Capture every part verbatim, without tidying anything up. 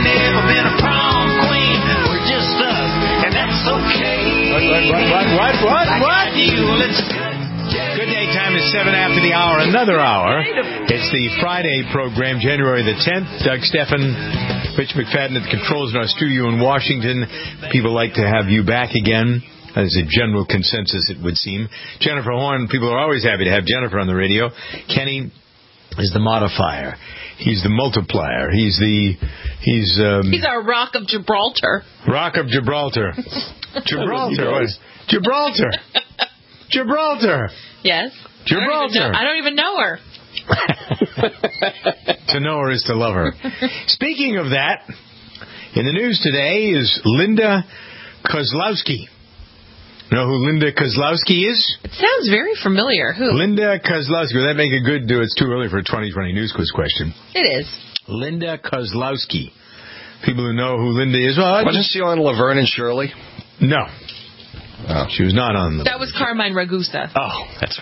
ain't never been a prom queen. We're just us, and that's okay. What, what, what, what, what, Like what? I do, well, it's good. Good day time is seven after the hour, another hour. It's the Friday program, January the tenth. Doug Steffen, Rich McFadden at the controls in our studio in Washington. People like to have you back again. As a general consensus, it would seem. Jennifer Horn, people are always happy to have Jennifer on the radio. Kenny is the modifier. He's the multiplier. He's the... He's um, He's our Rock of Gibraltar. Rock of Gibraltar. Gibraltar. What is, Gibraltar. Gibraltar. Yes. Gibraltar. I don't even know, I don't even know her. To know her is to love her. Speaking of that, in the news today is Linda Kozlowski. You know who Linda Kozlowski is? It sounds very familiar. Who? Linda Kozlowski. Would that make a good do? It's too early for a twenty twenty news quiz question. It is. Linda Kozlowski. People who know who Linda is. Well, Wasn't she on Laverne and Shirley? No. Oh. She was not on the... That was Carmine Ragusa. Oh, that's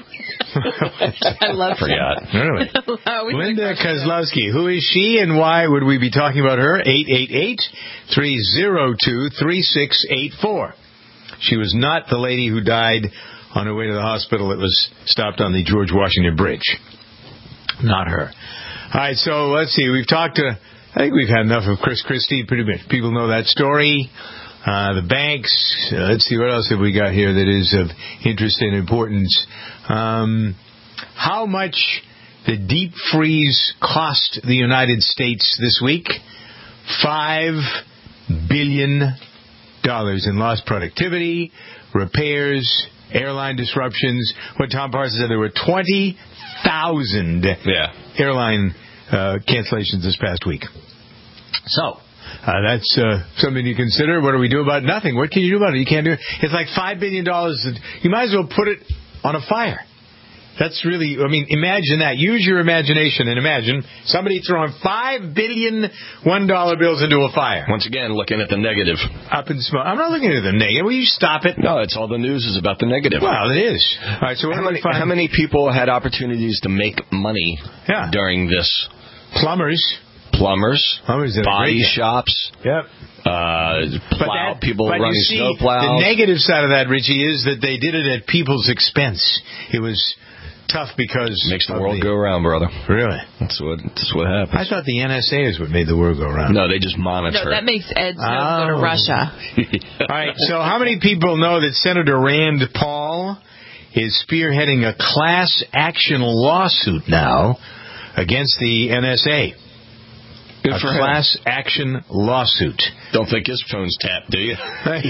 I love I forgot. Really? We Linda Kozlowski. Who is she and why would we be talking about her? eight eight eight, three oh two, three six eight four. She was not the lady who died on her way to the hospital that was stopped on the George Washington Bridge. Not her. All right, so let's see. We've talked to... I think we've had enough of Chris Christie. Pretty much people know that story. Uh, the banks. Uh, let's see, what else have we got here that is of interest and importance? Um, how much the deep freeze cost the United States this week? Five billion dollars in lost productivity, repairs, airline disruptions. What Tom Parsons said, there were twenty thousand yeah. airline uh, cancellations this past week. So... Uh, that's uh, something to consider. What do we do about it? Nothing. What can you do about it? You can't do it. It's like five billion dollars. You might as well put it on a fire. That's really, I mean, imagine that. Use your imagination and imagine somebody throwing five billion one dollar bills into a fire. Once again, looking at the negative. Up in smoke. I'm not looking at the negative. Will you stop it? No, it's all the news is about the negative. Well, it is. All right, so what how, do we many, find? how many people had opportunities to make money yeah. during this? Plumbers. Plumbers, Plumbers did a body great shops, yep. uh, plow, that, people but running you see, snow plows. The negative side of that, Richie, is that they did it at people's expense. It was tough because... Makes the world the, go around, brother. Really? That's what That's what happens. I thought the N S A is what made the world go round. No, they just monitor. No, that makes Ed Snow oh. go to Russia. All right, so how many people know that Senator Rand Paul is spearheading a class action lawsuit now against the N S A? Good a for class him. action lawsuit. Don't think his phone's tapped, do you? I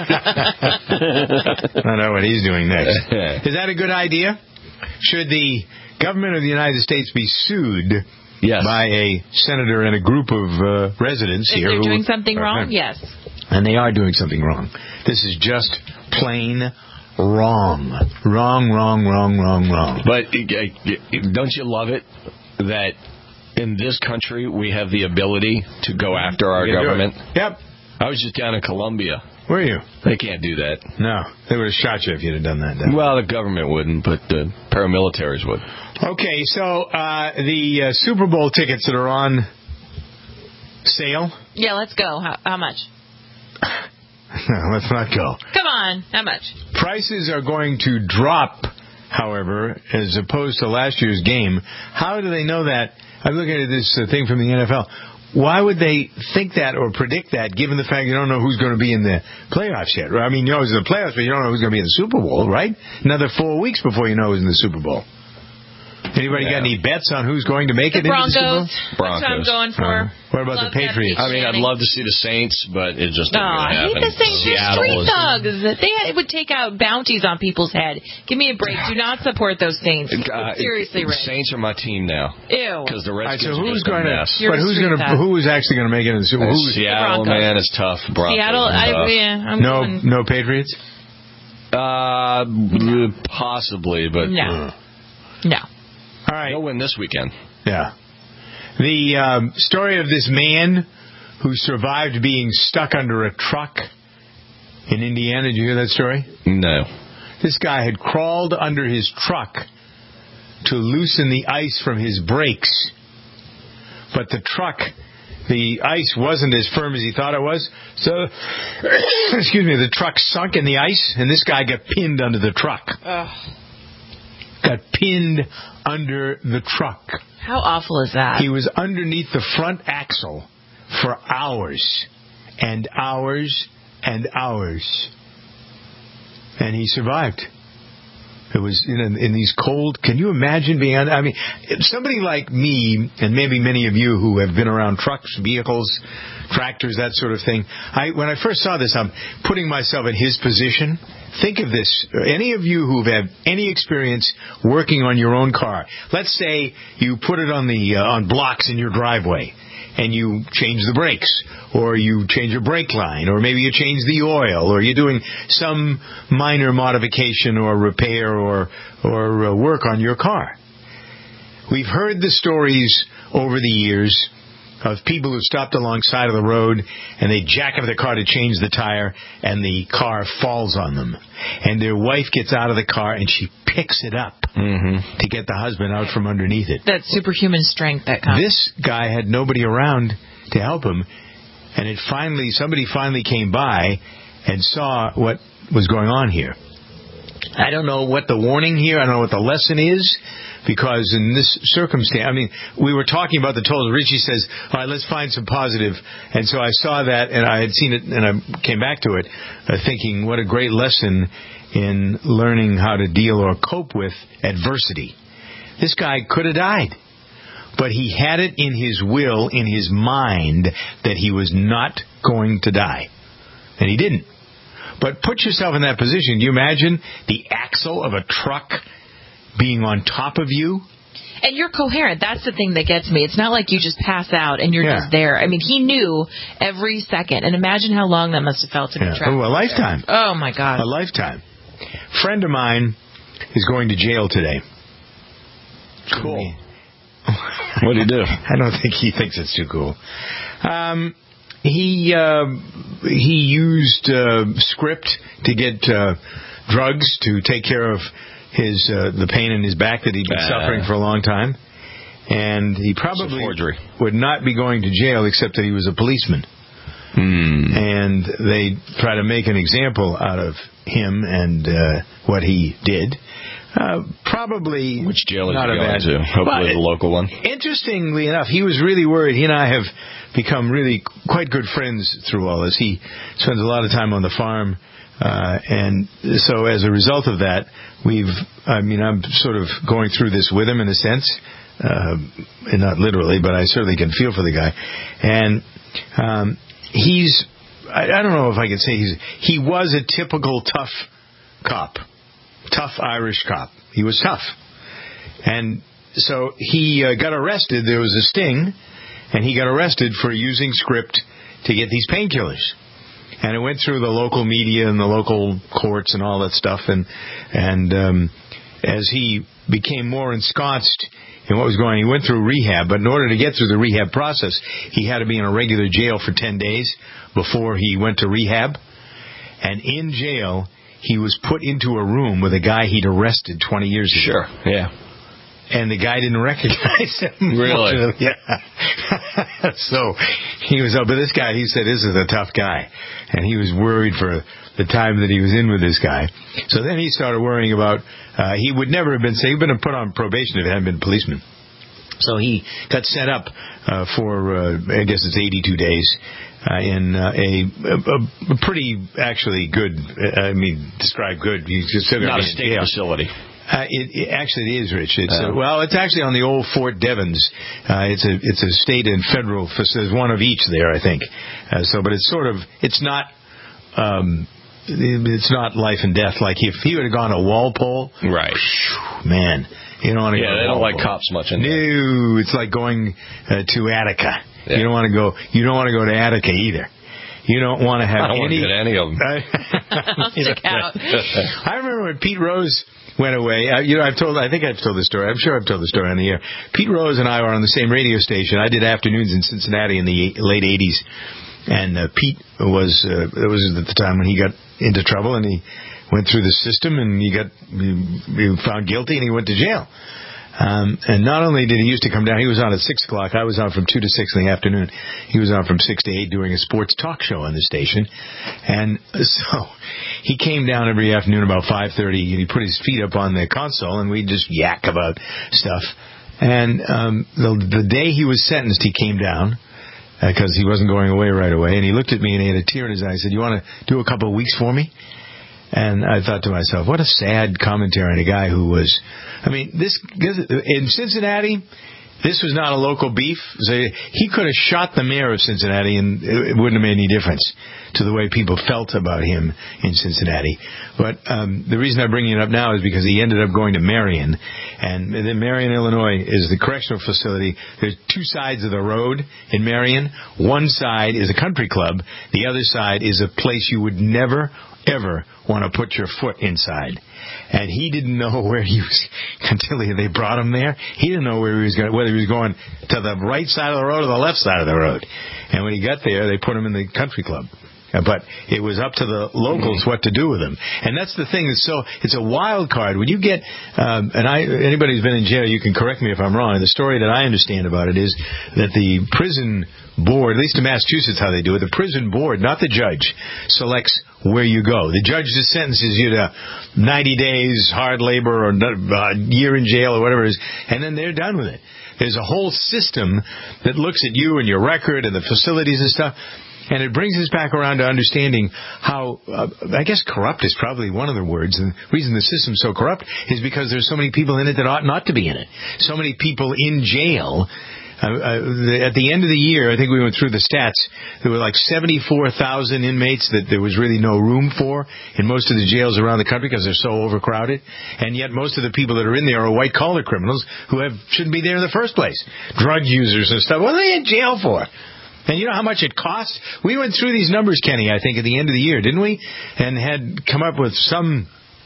know what he's doing next. Is that a good idea? Should the government of the United States be sued yes. by a senator and a group of uh, residents if here? If they're who, doing something uh, wrong, yes. And they are doing something wrong. This is just plain wrong. Wrong, wrong, wrong, wrong, wrong. But uh, don't you love it that in this country we have the ability to go after our government? Yep. I was just down in Colombia. Where are you? They can't do that. No. They would have shot you if you'd have done that. Then. Well, the government wouldn't, but the paramilitaries would. Okay, so uh, the uh, Super Bowl tickets that are on sale. Yeah, let's go. How, how much? No, let's not go. Come on. How much? Prices are going to drop, however, as opposed to last year's game. How do they know that? I'm looking at this uh, thing from the N F L. Why would they think that or predict that, given the fact you don't know who's going to be in the playoffs yet? I mean, you know who's in the playoffs, but you don't know who's going to be in the Super Bowl, right? Another four weeks before you know who's in the Super Bowl. Anybody yeah. got any bets on who's going to make the it Broncos. into the Super Bowl? Broncos. That's what I'm going for. Uh, what about love the Patriots? I mean, I'd love to see the Saints, but it just no, doesn't I happen. hate the Saints. They're Seattle street is, thugs. They would take out bounties on people's head. Give me a break. Do not support those Saints. Uh, Seriously, the Rick. Saints are my team now. Ew. Because the All right, Redskins so who's are just going a to? mess. But who's going to? Who is actually going to make it in the Super Bowl? Uh, Seattle, man, is tough. Broncos Seattle, is tough. I, yeah, I'm no, going. no Patriots. Uh, possibly, but No. No. All right. They'll win this weekend. Yeah. The um, story of this man who survived being stuck under a truck in Indiana. Did you hear that story? No. This guy had crawled under his truck to loosen the ice from his brakes. But the truck the ice wasn't as firm as he thought it was. So, excuse me, the truck sunk in the ice, and this guy got pinned under the truck. Ugh. Got pinned under the truck. How awful is that? He was underneath the front axle for hours and hours and hours. And he survived. It was in, in these cold. Can you imagine being on? I mean, somebody like me, and maybe many of you who have been around trucks, vehicles, tractors, that sort of thing. I when I first saw this, I'm putting myself in his position. Think of this. Any of you who've had any experience working on your own car. Let's say you put it on the uh, on blocks in your driveway, and you change the brakes, or you change a brake line, or maybe you change the oil, or you're doing some minor modification or repair or or uh, work on your car. We've heard the stories over the years of people who stopped alongside of the road and they jack up their car to change the tire and the car falls on them. And their wife gets out of the car and she picks it up mm-hmm. to get the husband out from underneath it. That superhuman strength that comes. This guy had nobody around to help him, and it finally somebody finally came by and saw what was going on here. I don't know what the warning here, I don't know what the lesson is, because in this circumstance, I mean, we were talking about the tolls. Richie says, all right, let's find some positive. And so I saw that, and I had seen it, and I came back to it, uh, thinking, what a great lesson in learning how to deal or cope with adversity. This guy could have died, but he had it in his will, in his mind, that he was not going to die. And he didn't. But put yourself in that position. Do you imagine the axle of a truck being on top of you? And you're coherent. That's the thing that gets me. It's not like you just pass out and you're Yeah. just there. I mean, he knew every second. And imagine how long that must have felt to be Yeah. trapped. Oh, a lifetime. Oh, my God. A lifetime. Friend of mine is going to jail today. Cool. What did he do? I don't think he thinks it's too cool. Um, he uh, he used uh, script to get uh, drugs to take care of his uh, the pain in his back that he'd been Uh. suffering for a long time, and he probably forgery. would not be going to jail except that he was a policeman. Hmm. And they try to make an example out of him and uh, what he did. Uh, probably Which jail is he not a going bad, to? Hopefully But the local one. Interestingly enough, he was really worried. He and I have become really quite good friends through all this. He spends a lot of time on the farm, uh, and so as a result of that, we've. I mean, I'm sort of going through this with him in a sense, uh, and not literally, but I certainly can feel for the guy. And um, he's. I, I don't know if I can say he's. He was a typical tough cop. Tough Irish cop. He was tough. And so he uh, got arrested. There was a sting, and he got arrested for using script to get these painkillers. And it went through the local media and the local courts and all that stuff. And and um, as he became more ensconced in what was going on, he went through rehab. But in order to get through the rehab process, he had to be in a regular jail for ten days before he went to rehab. And in jail, he was put into a room with a guy he'd arrested twenty years ago. Sure, yeah. And the guy didn't recognize him. Really? Yeah. So he was up. But this guy, he said, this is a tough guy. And he was worried for the time that he was in with this guy. So then he started worrying about, uh, he would never have been, say, he'd been put on probation if he hadn't been a policeman. So he got set up uh, for, uh, I guess it's eighty-two days. Uh, in uh, a, a, a pretty, actually good, uh, I mean, describe good. You just said Not a state yeah. facility. Uh, it, it actually it is, Rich. It's Oh. uh, well, it's actually on the old Fort Devens. Uh, it's a it's a state and federal. There's one of each there, I think. Uh, so, but it's sort of it's not um, it's not life and death. Like if he would have gone to Walpole, Right. whew, man, you don't want to. Yeah, go to they don't Walpole. like cops much in there. No, it's like going uh, to Attica. Yeah. You don't want to go. You don't want to go to Attica either. You don't want to have I don't want to any. get any of them. I'll stick out. I remember when Pete Rose went away. Uh, you know, I've told. I think I've told the story. I'm sure I've told the story on the air. Pete Rose and I were on the same radio station. I did afternoons in Cincinnati in the late eighties, and uh, Pete was. Uh, it was at the time when he got into trouble, and he went through the system, and he got he, he found guilty, and he went to jail. Um, and not only did he used to come down, he was on at six o'clock. I was on from two to six in the afternoon. He was on from six to eight doing a sports talk show on the station. And so he came down every afternoon about five thirty, and he put his feet up on the console, and we'd just yak about stuff. And um, the, the day he was sentenced, he came down because uh, he wasn't going away right away. And he looked at me, and he had a tear in his eye. He said, "You want to do a couple of weeks for me?" And I thought to myself, what a sad commentary on a guy who was, I mean, this, this in Cincinnati, this was not a local beef. So he could have shot the mayor of Cincinnati, and it wouldn't have made any difference to the way people felt about him in Cincinnati. But um, the reason I'm bringing it up now is because he ended up going to Marion. And then Marion, Illinois, is the correctional facility. There's two sides of the road in Marion. One side is a country club. The other side is a place you would never ever want to put your foot inside. And he didn't know where he was until they brought him there. He didn't know where he was going, whether he was going to the right side of the road or the left side of the road. And when he got there, they put him in the country club. But it was up to the locals what to do with him. And that's the thing. That's so it's a wild card. When you get, um, and I, anybody who's been in jail, you can correct me if I'm wrong. The story that I understand about it is that the prison board, at least in Massachusetts how they do it, the prison board, not the judge, selects where you go. The judge just sentences you to ninety days, hard labor, or a year in jail, or whatever it is, and then they're done with it. There's a whole system that looks at you and your record and the facilities and stuff. And it brings us back around to understanding how, uh, I guess corrupt is probably one of the words. And the reason the system's so corrupt is because there's so many people in it that ought not to be in it. So many people in jail. Uh, uh, the, at the end of the year, I think we went through the stats, there were like seventy-four thousand inmates that there was really no room for in most of the jails around the country because they're so overcrowded. And yet most of the people that are in there are white-collar criminals who have shouldn't be there in the first place. Drug users and stuff. What are they in jail for? And you know how much it costs? We went through these numbers, Kenny, I think, at the end of the year, didn't we? And had come up with some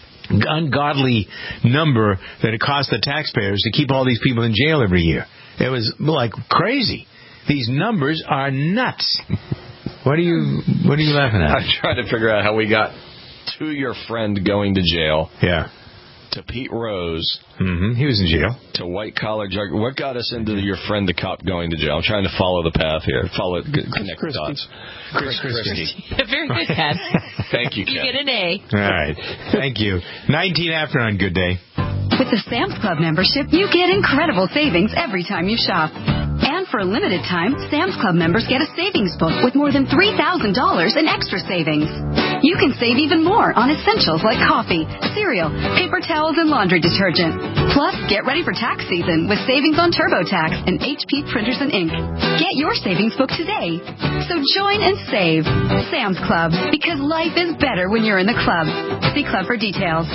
ungodly number that it cost the taxpayers to keep all these people in jail every year. It was like crazy. These numbers are nuts. What are you What are you laughing at? I'm trying to figure out how we got to your friend going to jail. Yeah. To Pete Rose. Mm-hmm. He was in jail. To white-collar drug. What got us into your friend, the cop, going to jail? I'm trying to follow the path here. Follow, connect the dots. Chris Christie. Very good, Ken. Thank you, Ken. You get an A. All right. Thank you. nineteen after on Good Day. With the Sam's Club membership, you get incredible savings every time you shop. And for a limited time, Sam's Club members get a savings book with more than three thousand dollars in extra savings. You can save even more on essentials like coffee, cereal, paper towels, and laundry detergent. Plus, get ready for tax season with savings on TurboTax and H P printers and ink. Get your savings book today. So join and save. Sam's Club, because life is better when you're in the club. See club for details.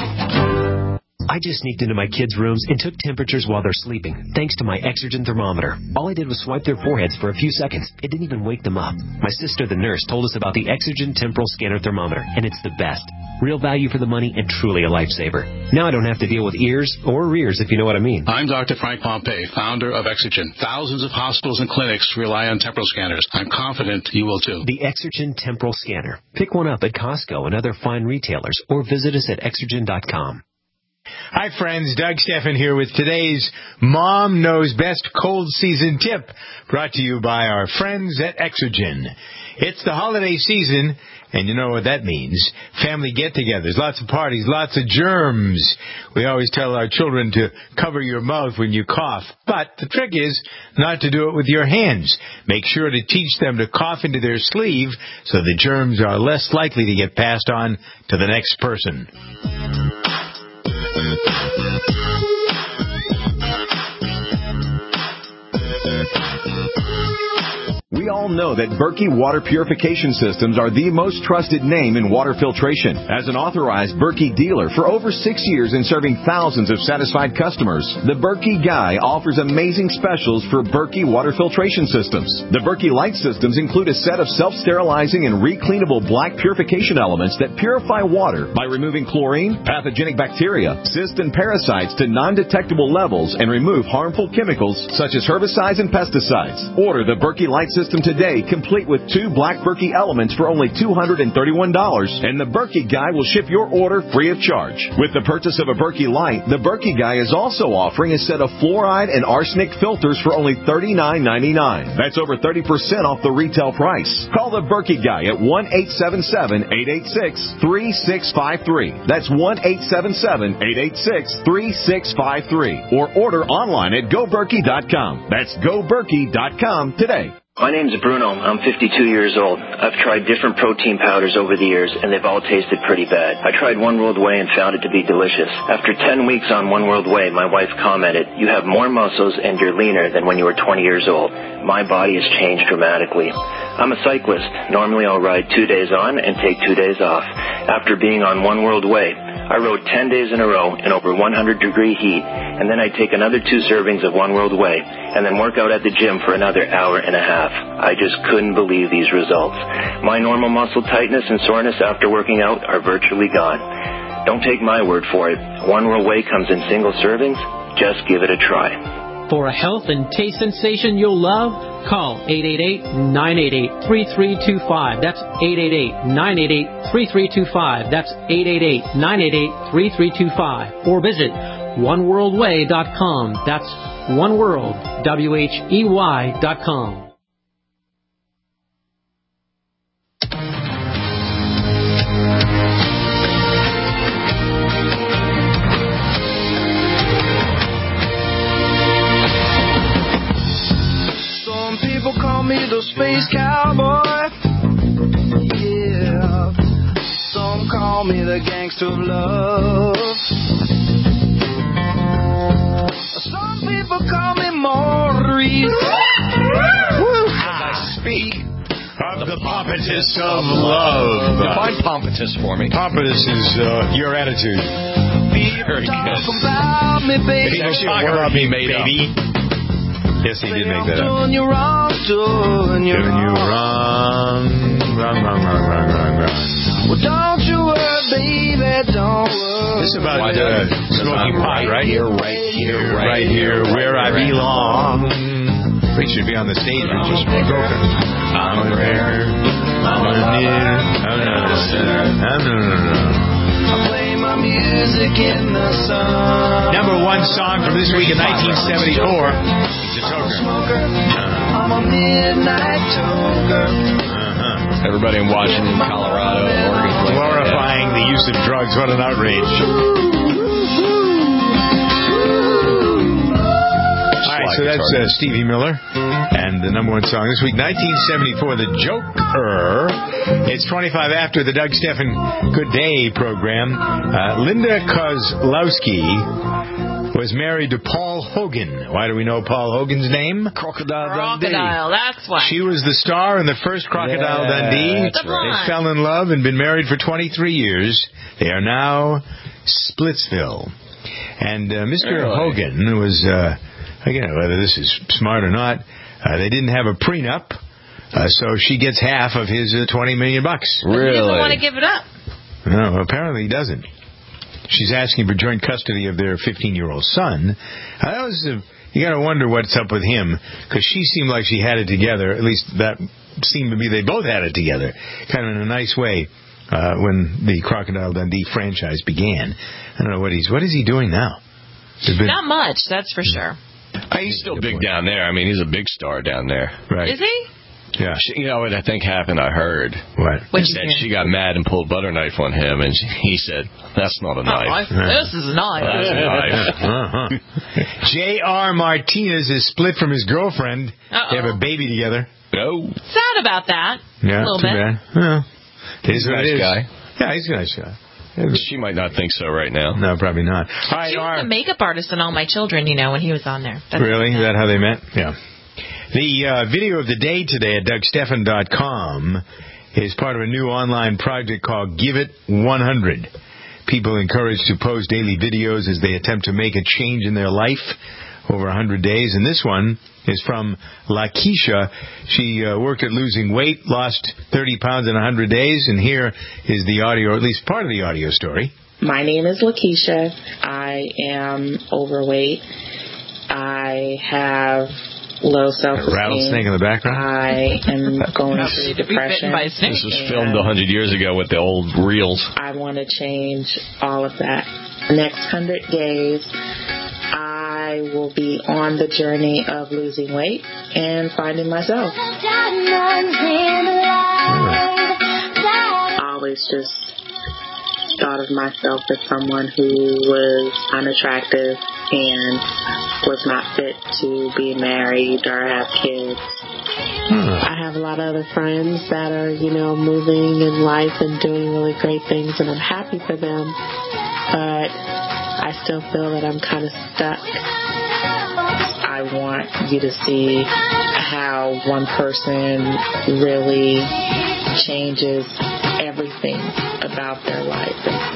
I just sneaked into my kids' rooms and took temperatures while they're sleeping, thanks to my Exergen thermometer. All I did was swipe their foreheads for a few seconds. It didn't even wake them up. My sister, the nurse, told us about the Exergen temporal scanner thermometer, and it's the best. Real value for the money and truly a lifesaver. Now I don't have to deal with ears or rears, if you know what I mean. I'm Doctor Frank Pompey, founder of Exergen. Thousands of hospitals and clinics rely on temporal scanners. I'm confident you will too. The Exergen temporal scanner. Pick one up at Costco and other fine retailers, or visit us at exergen dot com. Hi, friends. Doug Steffen here with today's Mom Knows Best Cold Season Tip, brought to you by our friends at Exergen. It's the holiday season, and you know what that means. Family get-togethers, lots of parties, lots of germs. We always tell our children to cover your mouth when you cough, but the trick is not to do it with your hands. Make sure to teach them to cough into their sleeve so the germs are less likely to get passed on to the next person. We all know that Berkey Water Purification Systems are the most trusted name in water filtration. As an authorized Berkey dealer for over six years and serving thousands of satisfied customers, the Berkey Guy offers amazing specials for Berkey Water Filtration Systems. The Berkey Light Systems include a set of self-sterilizing and recleanable black purification elements that purify water by removing chlorine, pathogenic bacteria, cysts, and parasites to non-detectable levels and remove harmful chemicals such as herbicides and pesticides. Order the Berkey Light Systems system today, complete with two Black Berkey elements for only two hundred thirty-one dollars, and the Berkey Guy will ship your order free of charge. With the purchase of a Berkey Light, the Berkey Guy is also offering a set of fluoride and arsenic filters for only thirty-nine ninety-nine. That's over thirty percent off the retail price. Call the Berkey Guy at one eight seven seven, eight eight six, three six five three. That's one eight seven seven, eight eight six, three six five three. Or order online at go berkey dot com. That's go berkey dot com today. My name's Bruno. I'm fifty-two years old. I've tried different protein powders over the years, and they've all tasted pretty bad. I tried One World Whey and found it to be delicious. After ten weeks on One World Whey, my wife commented, "You have more muscles and you're leaner than when you were twenty years old." My body has changed dramatically. I'm a cyclist. Normally I'll ride two days on and take two days off. After being on One World Whey, I rode ten days in a row in over one hundred degree heat, and then I take another two servings of One World Whey, and then work out at the gym for another hour and a half. I just couldn't believe these results. My normal muscle tightness and soreness after working out are virtually gone. Don't take my word for it. One World Whey comes in single servings. Just give it a try. For a health and taste sensation you'll love, call eight eight eight, nine eight eight, three three two five. That's eight eight eight, nine eight eight, three three two five. That's eight eight eight, nine eight eight, three three two five. Or visit one world way dot com. That's oneworld, W H E Y dot com. People call me the space cowboy. Yeah. Some call me the gangster of love. Some people call me Maurice. I speak of the pompatus of love. Define pompatus for me. Pompatus is uh, your attitude. Very good. About me, baby. People talk about me, baby. Yes, he did make that up. Doing you wrong, doing you wrong. Wrong, wrong, wrong, wrong, wrong, wrong. Well, don't you worry, baby, don't worry. This is about uh, smoking pot, right? Here, right here, right, right here, where I belong. We should be on the stage and just broken. I'm a rare, I'm a near, I'm not a sinner, I'm no, no, no. I play my music in the sun. Number one song from this week in nineteen seventy-four. It's a toker. Uh-huh. I'm a midnight toker. Uh-huh. Everybody in Washington, Colorado, Oregon. Glorifying the use of drugs. What an outrage. All right, so that's uh, Stevie Miller and the number one song this week, nineteen seventy-four, The Joker. It's twenty-five after the Doug Stephan Good Day program. Uh, Linda Kozlowski was married to Paul Hogan. Why do we know Paul Hogan's name? Crocodile Dundee. Crocodile, that's why. She was the star in the first Crocodile yeah, Dundee. That's right. They fell in love and been married for twenty-three years. They are now Splitsville. And uh, Mister Really? Hogan was, uh, again, whether this is smart or not, uh, they didn't have a prenup, uh, so she gets half of his uh, twenty million bucks. Really? He doesn't want to give it up. No, apparently he doesn't. She's asking for joint custody of their fifteen-year-old son. Uh, that was uh, you got to wonder what's up with him, because she seemed like she had it together. At least that seemed to be they both had it together, kind of in a nice way. Uh, when the Crocodile Dundee franchise began, I don't know what he's what is he doing now? Been, Not much, that's for sure. Uh, he's still big down there. I mean, he's a big star down there. Right? Is he? Yeah. She, you know what I think happened? I heard. What? Is that she got mad and pulled butter knife on him, and he said, "That's not a knife. Oh, this is a knife." That's a knife." Uh-huh. J R Martinez is split from his girlfriend. Uh-oh. They have a baby together. No. Sad about that. Yeah, a little too bit. bad. Yeah. He's a nice guy. Yeah, he's a nice guy. She might not think so right now. No, probably not. All right, she was our... the makeup artist on All My Children, you know, when he was on there. That's really? Is that how they met? Yeah. The uh, video of the day today at Doug Stephan dot com is part of a new online project called Give It one hundred. People encouraged to post daily videos as they attempt to make a change in their life over one hundred days. And this one is from Lakeisha. She uh, worked at losing weight, lost thirty pounds in one hundred days. And here is the audio, or at least part of the audio story. My name is Lakeisha. I am overweight. I have low self-esteem. Rattlesnake in the background? I am going through depression. This was filmed a hundred years ago with the old reels. I want to change all of that. Next hundred days, I will be on the journey of losing weight and finding myself. I always just thought of myself as someone who was unattractive and was not fit to be married or have kids. Hmm. I have a lot of other friends that are, you know, moving in life and doing really great things, and I'm happy for them, but I still feel that I'm kind of stuck. I want you to see how one person really changes everything about their life.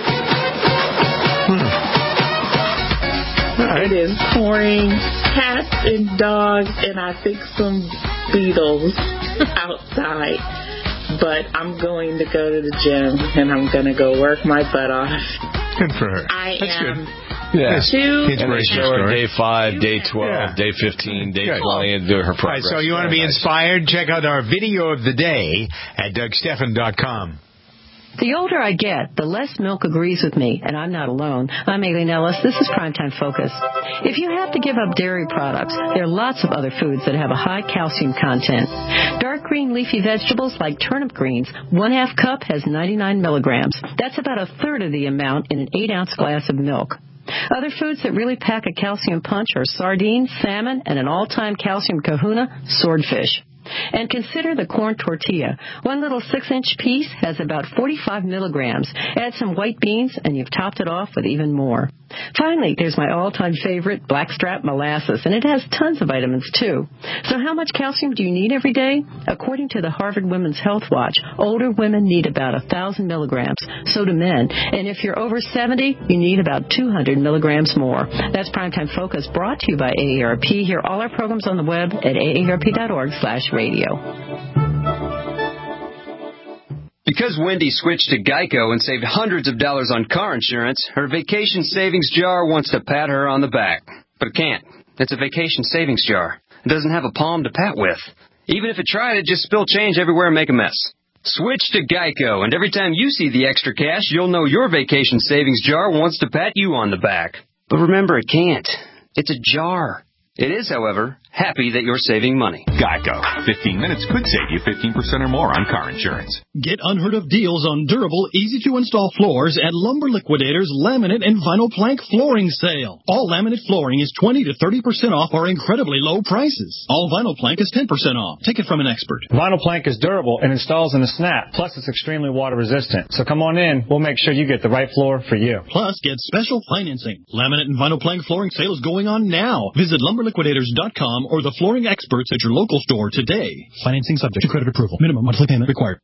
Hmm. Right. It is pouring cats and dogs and I think some beetles outside. But I'm going to go to the gym and I'm going to go work my butt off. Good for her. I That's am good. Yeah. too. Inspirational story. story. Day five, day twelve, Yeah. day fifteen, day Good. twenty, and do her All right, progress. so you want to be inspired? Check out our video of the day at Doug Stephan dot com. The older I get, the less milk agrees with me, and I'm not alone. I'm Aileen Ellis. This is Primetime Focus. If you have to give up dairy products, there are lots of other foods that have a high calcium content. Dark green leafy vegetables like turnip greens, one half cup has ninety-nine milligrams. That's about a third of the amount in an eight ounce glass of milk. Other foods that really pack a calcium punch are sardines, salmon, and an all-time calcium kahuna, swordfish. And consider the corn tortilla. One little six-inch piece has about forty-five milligrams. Add some white beans, and you've topped it off with even more. Finally, there's my all-time favorite, blackstrap molasses, and it has tons of vitamins, too. So how much calcium do you need every day? According to the Harvard Women's Health Watch, older women need about one thousand milligrams, so do men. And if you're over seventy, you need about two hundred milligrams more. That's Primetime Focus, brought to you by A A R P. Hear all our programs on the web at A A R P dot org slash radio. Because Wendy switched to Geico and saved hundreds of dollars on car insurance, her vacation savings jar wants to pat her on the back. But it can't. It's a vacation savings jar. It doesn't have a palm to pat with. Even if it tried, it'd just spill change everywhere and make a mess. Switch to Geico, and every time you see the extra cash, you'll know your vacation savings jar wants to pat you on the back. But remember, it can't. It's a jar. It is, however, happy that you're saving money. Geico. fifteen minutes could save you fifteen percent or more on car insurance. Get unheard of deals on durable, easy-to-install floors at Lumber Liquidators Laminate and Vinyl Plank Flooring Sale. All laminate flooring is twenty to thirty percent off our incredibly low prices. All vinyl plank is ten percent off. Take it from an expert. Vinyl plank is durable and installs in a snap. Plus, it's extremely water resistant. So come on in. We'll make sure you get the right floor for you. Plus, get special financing. Laminate and Vinyl Plank Flooring Sale is going on now. Visit lumber liquidators dot com or the flooring experts at your local store today. Financing subject to credit approval. Minimum monthly payment required.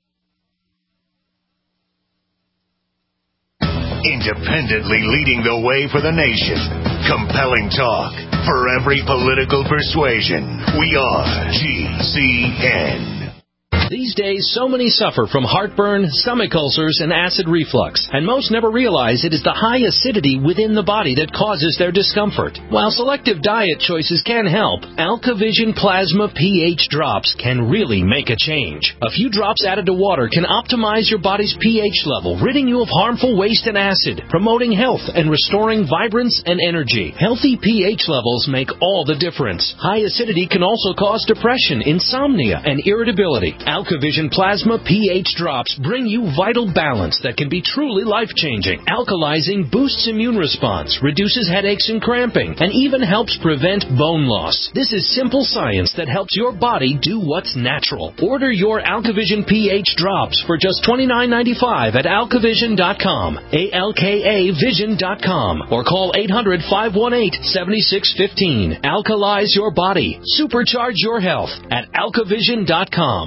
Independently leading the way for the nation. Compelling talk for every political persuasion. We are G C N. These days, so many suffer from heartburn, stomach ulcers, and acid reflux, and most never realize it is the high acidity within the body that causes their discomfort. While selective diet choices can help, AlkaVision Plasma pH drops can really make a change. A few drops added to water can optimize your body's pH level, ridding you of harmful waste and acid, promoting health and restoring vibrance and energy. Healthy pH levels make all the difference. High acidity can also cause depression, insomnia, and irritability. AlkaVision Plasma pH drops bring you vital balance that can be truly life-changing. Alkalizing boosts immune response, reduces headaches and cramping, and even helps prevent bone loss. This is simple science that helps your body do what's natural. Order your AlkaVision pH drops for just twenty-nine ninety-five at alkavision dot com, A L K A vision dot com, or call eight hundred, five one eight, seven six one five. Alkalize your body. Supercharge your health at alkavision dot com. America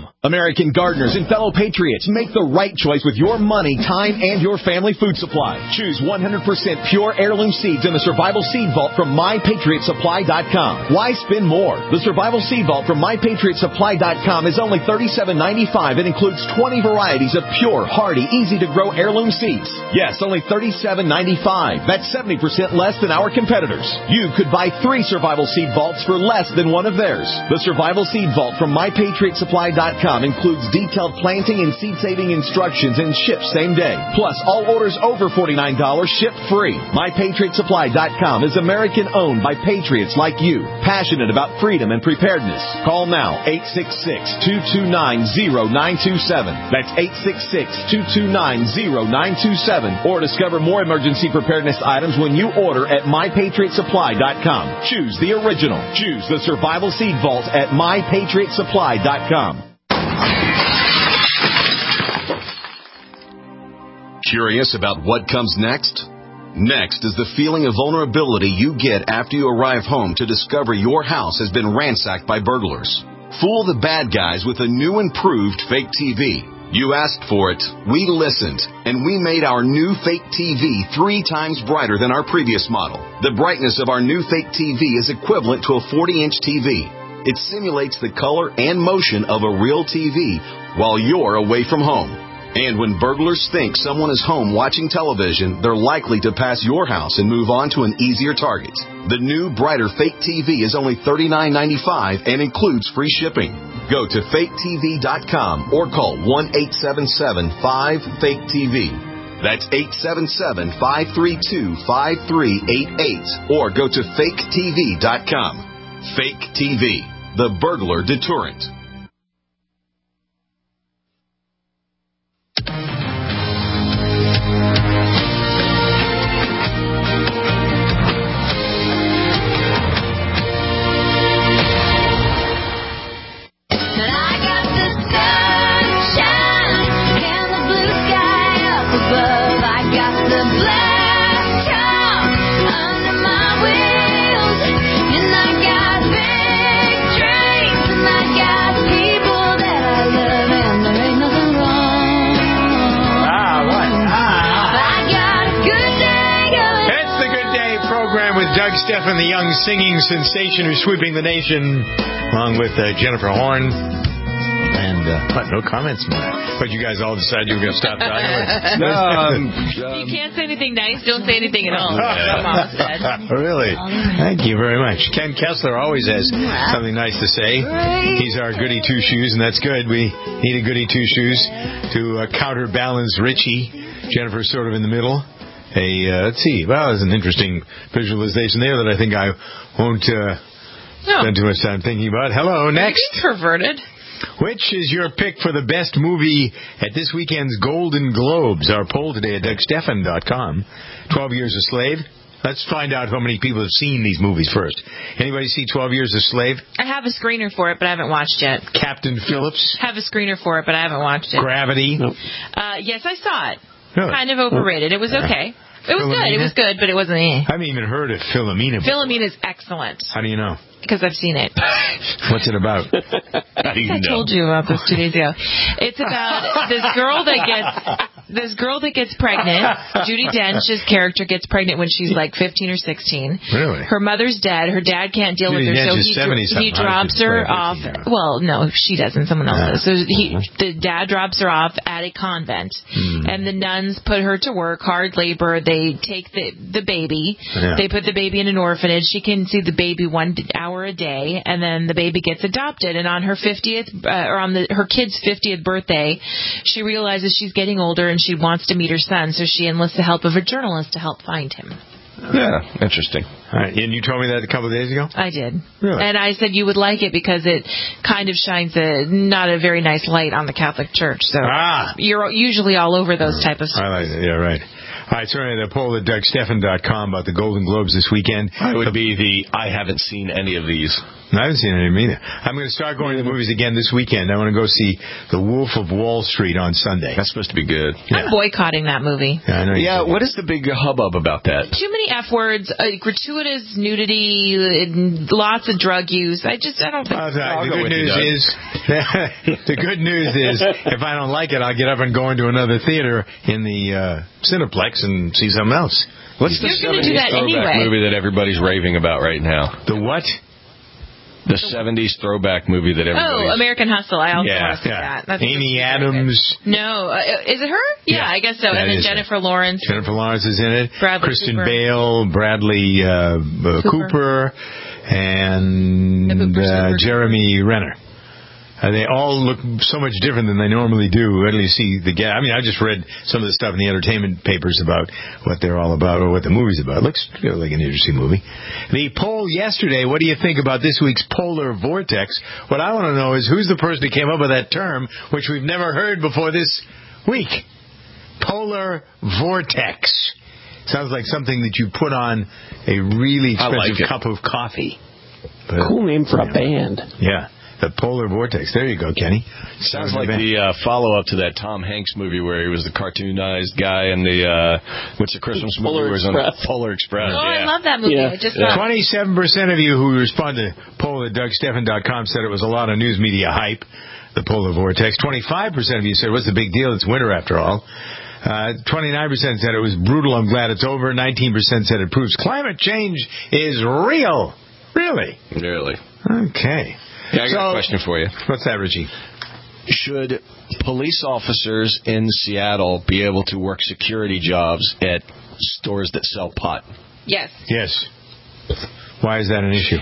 American gardeners and fellow patriots, make the right choice with your money, time, and your family food supply. Choose one hundred percent pure heirloom seeds in the Survival Seed Vault from my patriot supply dot com. Why spend more? The Survival Seed Vault from my patriot supply dot com is only thirty-seven ninety-five and includes twenty varieties of pure, hardy, easy-to-grow heirloom seeds. Yes, only thirty-seven ninety-five. That's seventy percent less than our competitors. You could buy three Survival Seed Vaults for less than one of theirs. The Survival Seed Vault from my patriot supply dot com includes detailed planting and seed-saving instructions and ships same day. Plus, all orders over forty-nine dollars ship free. my patriot supply dot com is American-owned by patriots like you, passionate about freedom and preparedness. Call now, eight six six, two two nine, zero nine two seven. That's eight six six, two two nine, zero nine two seven. Or discover more emergency preparedness items when you order at my patriot supply dot com. Choose the original. Choose the Survival Seed Vault at my patriot supply dot com. Curious about what comes next? Next is the feeling of vulnerability you get after you arrive home to discover your house has been ransacked by burglars. Fool the bad guys with a new improved fake T V. You asked for it, we listened, and we made our new fake T V three times brighter than our previous model. The brightness of our new fake T V is equivalent to a forty-inch T V. It simulates the color and motion of a real T V while you're away from home. And when burglars think someone is home watching television, they're likely to pass your house and move on to an easier target. The new, brighter fake T V is only thirty-nine ninety-five and includes free shipping. Go to fake T V dot com or call one eight seven seven, five, fake T V. That's eight seven seven, five three two, five three eight eight. Or go to fake T V dot com. Fake T V, the burglar deterrent. Doug Stephan, the young singing sensation who's sweeping the nation, along with uh, Jennifer Horn. And uh, what, no comments, man. But you guys all decided you were going to stop talking. no, um, you can't say anything nice. Don't say anything at all. Mom said. Really? Thank you very much. Ken Kessler always has something nice to say. He's our goody two shoes, and that's good. We need a goody two shoes to uh, counterbalance Richie. Jennifer's sort of in the middle. Hey, uh, let's see. Well, there's an interesting visualization there that I think I won't uh, no. spend too much time thinking about. Hello, next. Perverted. Which is your pick for the best movie at this weekend's Golden Globes? Our poll today at Doug Stephan dot com. twelve Years a Slave. Let's find out how many people have seen these movies first. Anybody see twelve Years a Slave? I have a screener for it, but I haven't watched yet. Captain Phillips? I have a screener for it, but I haven't watched it. Gravity? Nope. Uh, yes, I saw it. Really? Kind of overrated. It was okay. It was Philomena? good. It was good, but it wasn't eh. I haven't even heard of Philomena. Philomena is excellent. How do you know? Because I've seen it. What's it about? I think I know? told you about this two days ago. It's about this girl that gets this girl that gets pregnant. Judi Dench's character gets pregnant when she's like fifteen or sixteen. Really? Her mother's dead. Her dad can't deal Judi with her, Dench so he, he drops her off. Well, no, she doesn't. Someone else does. So he, the dad drops her off at a convent, hmm. and the nuns put her to work, hard labor. They take the the baby. Yeah. They put the baby in an orphanage. She can see the baby one hour a day, and then the baby gets adopted. And on her fiftieth, uh, or on the her kid's fiftieth birthday, she realizes she's getting older and she wants to meet her son, so she enlists the help of a journalist to help find him. Yeah, interesting. All right, and you told me that a couple of days ago? I did. Really? And I said you would like it because it kind of shines a not a very nice light on the Catholic Church. So ah. you're usually all over those type of stories. I like it. Yeah, right. All right, sorry, the poll at Doug Stephan dot com about the Golden Globes this weekend. I would be the, I haven't seen any of these. I haven't seen any of them either. I'm going to start going to the movies again this weekend. I want to go see The Wolf of Wall Street on Sunday. That's supposed to be good. I'm boycotting that movie. Yeah, I know yeah what is the big hubbub about that? Too many F words, uh, gratuitous nudity, uh, lots of drug use. I just, I don't think... Uh, the, the good news is, the good news is, if I don't like it, I'll get up and go into another theater in the uh, Cineplex and see something else. What's the seventies throwback anyway. movie that everybody's raving about right now? The what? The seventies throwback movie that everybody... Oh, American Hustle. I also yeah, want to see yeah. that. That's Amy Adams. No. Uh, is it her? Yeah, yeah, I guess so. And then Jennifer her. Lawrence. Jennifer Lawrence is in it. Bradley Kristen Cooper. Bale, Bradley uh, uh, Cooper. Cooper, and uh, Jeremy Renner. Uh, they all look so much different than they normally do. At least see the guy. I mean, I just read some of the stuff in the entertainment papers about what they're all about or what the movie's about. It looks you know, like an interesting movie. The poll yesterday, what do you think about this week's polar vortex? What I want to know is who's the person who came up with that term, which we've never heard before this week. Polar vortex. Sounds like something that you put on a really expensive like cup of coffee. But, cool name for a band. Yeah. The Polar Vortex. There you go, Kenny. Sounds like the uh, follow-up to that Tom Hanks movie where he was the cartoonized guy and the, uh, what's the Christmas Polar movie? Express. On Polar Express. Oh, yeah. I love that movie. Yeah. I just yeah. twenty-seven percent of you who responded to poll at Doug Stephan dot com said it was a lot of news media hype, the Polar Vortex. twenty-five percent of you said, what's the big deal? It's winter after all. Uh, twenty-nine percent said it was brutal. I'm glad it's over. nineteen percent said it proves climate change is real. Really? Really. Okay. Yeah, I got so, a question for you. What's that, Richie? Should police officers in Seattle be able to work security jobs at stores that sell pot? Yes. Yes. Why is that an issue?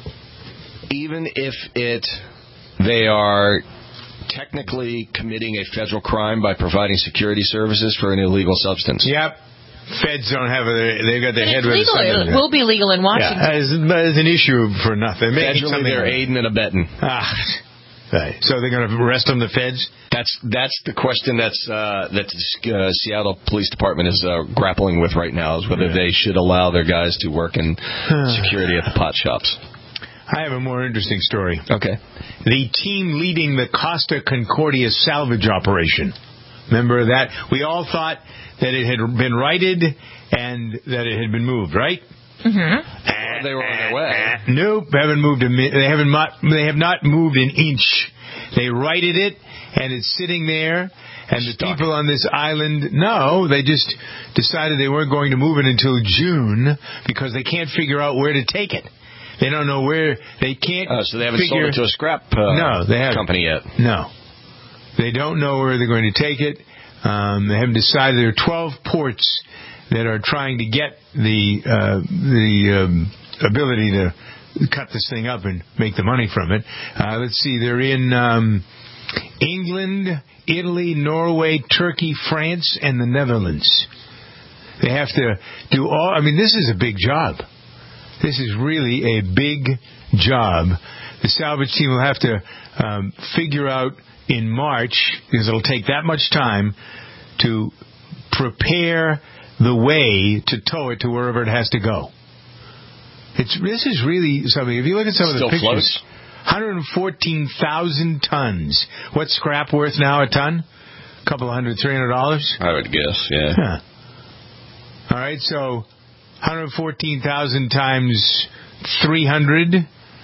Even if it they are technically committing a federal crime by providing security services for an illegal substance. Yep. Feds don't have a, they've got their but head it's legal. It will be legal in Washington. Yeah, as, as an issue for nothing. Federally, they're aiding and abetting. Ah, right. So they're going to arrest them, the feds? That's that's the question that's uh, that the uh, Seattle Police Department is uh, grappling with right now, is whether yeah. they should allow their guys to work in security at the pot shops. I have a more interesting story. Okay. The team leading the Costa Concordia salvage operation. Remember that? We all thought that it had been righted and that it had been moved, right? Mm-hmm. Well, they were on their way. Nope, haven't moved. A, they haven't. They have not moved an inch. They righted it, and it's sitting there. And the Stuck. people on this island, no, they just decided they weren't going to move it until June because they can't figure out where to take it. They don't know where. They can't. Oh, so they haven't figure, sold it to a scrap uh, no, they haven't. company yet. No. They don't know where they're going to take it. Um, they haven't decided. There are twelve ports that are trying to get the uh, the um, ability to cut this thing up and make the money from it. Uh, let's see. They're in um, England, Italy, Norway, Turkey, France, and the Netherlands. They have to do all. I mean, this is a big job. This is really a big job. The salvage team will have to um, figure out in March, because it'll take that much time to prepare the way to tow it to wherever it has to go. It's this is really something. If you look at some Still of the pictures, floats? one hundred fourteen thousand tons. What's scrap worth now a ton? A couple of hundred, three hundred dollars? I would guess, yeah. Huh. All right, so one hundred fourteen thousand times three hundred